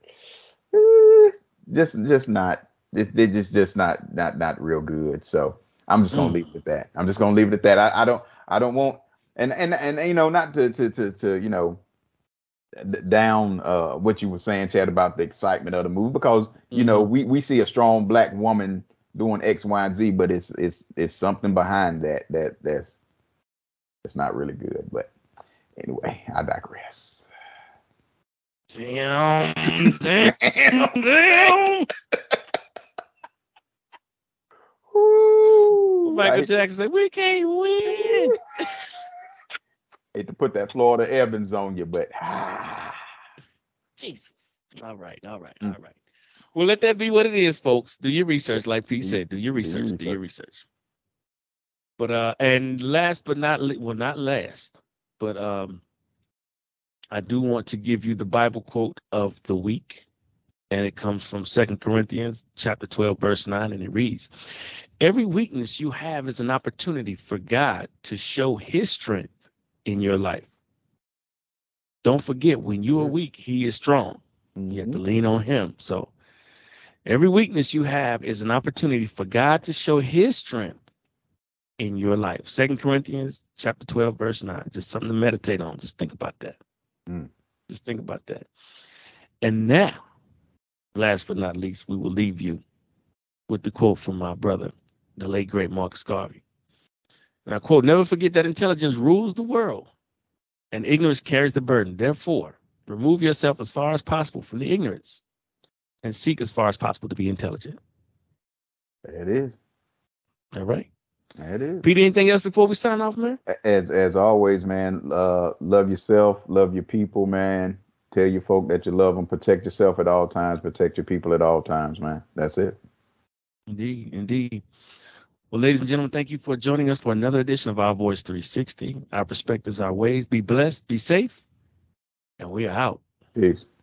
B: just not not real good. So I'm just gonna leave it at that. I don't want and not to down what you were saying, Chad, about the excitement of the movie, because we see a strong Black woman doing X, Y, and Z, but it's something behind that's not really good. But anyway, I digress.
A: Damn. Michael Jackson said, "We can't win."
B: Hate to put that Florida Evans on you, but
A: Jesus. All right. Well, let that be what it is, folks. Do your research, like Pete said. Do your research. But and last but not not last, but I do want to give you the Bible quote of the week, and it comes from 2 Corinthians chapter 12, verse 9, and it reads, "Every weakness you have is an opportunity for God to show his strength in your life. Don't forget, when you are weak, he is strong. You have to lean on him. So every weakness you have is an opportunity for God to show his strength in your life." 2 Corinthians chapter 12, verse 9. Just something to meditate on. Just think about that. Just think about that. And now, last but not least, we will leave you with the quote from my brother, the late, great Marcus Garvey. And I quote, "Never forget that intelligence rules the world and ignorance carries the burden. Therefore, remove yourself as far as possible from the ignorance and seek as far as possible to be intelligent."
B: There it is.
A: All right.
B: It is.
A: Pete, anything else before we sign off, man?
B: As always, man. Love yourself, love your people, man. Tell your folk that you love them. Protect yourself at all times. Protect your people at all times, man. That's it.
A: Indeed, indeed. Well, ladies and gentlemen, thank you for joining us for another edition of Our Voice 360. Our perspectives, our ways. Be blessed, be safe, and we are out.
B: Peace.